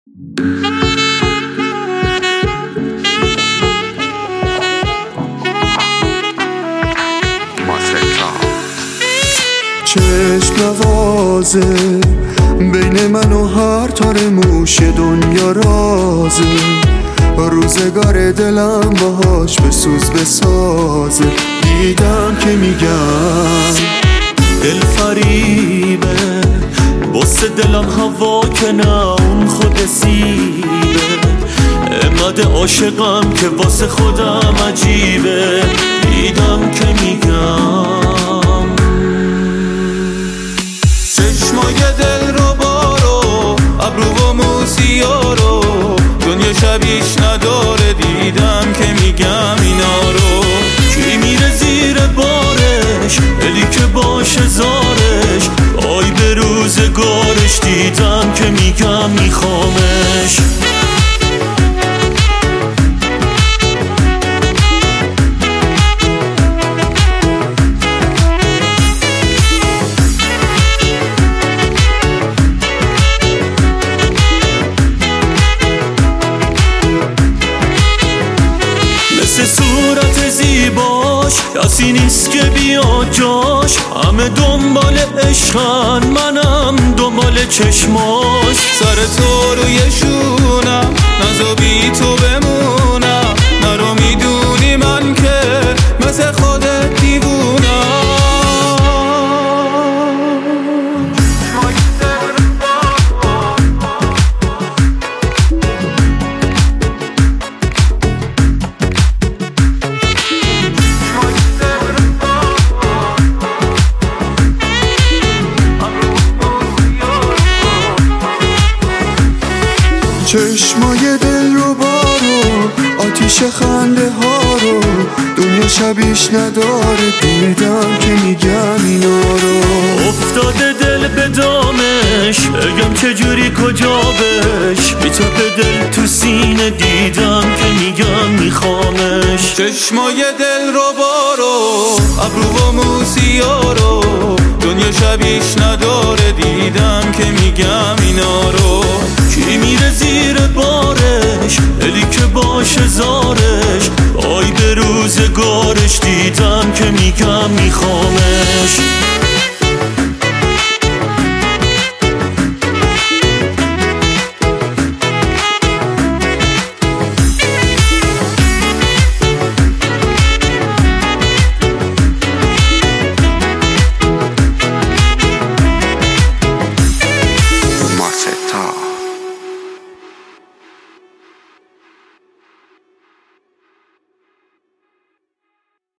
چشم نوازه بین من و هر تار موش دنیا رازه، روزگار دلم باهاش بسوز بسازه. دیدم که میگم دل فریبه، واسه دلم هوا که نه اون خود سیبه. امد عاشقم که واسه خودم عجیبه. دیدم که میگم چشمای دل رو بارو، ابرو و موسیا رو، دنیا شبیش نداره. دیدم که میگم اینا رو، کی میره زیر بارش دلی که باشه زارش، آی به روزگارش. دیدم که میگم میخوامش. صورت زیباش کسی نیست که بیاد جاش، همه دنبال عشقن منم دنبال چشماش. سر تو روی شونم نزا بی تو بمونم، نرو میدونی من که مثل خودت دیوونم. چشمای دل رو بارو، آتیش خنده ها رو، دنیا شبیش نداره. دیدم که میگم اینا رو. افتاده دل به دامش، بگم چجوری کجا بش، میتپه دل تو سینه. دیدم که میگم میخوامش. چشمای دل رو بارو، ابرو و موسیا رو، دنیا شبیش نداره. دیدم که میگم اینا رو، کی میره زیر بارش دلی که باشه زارش، آی به روزگارش. دیدم که میگم میخوامش.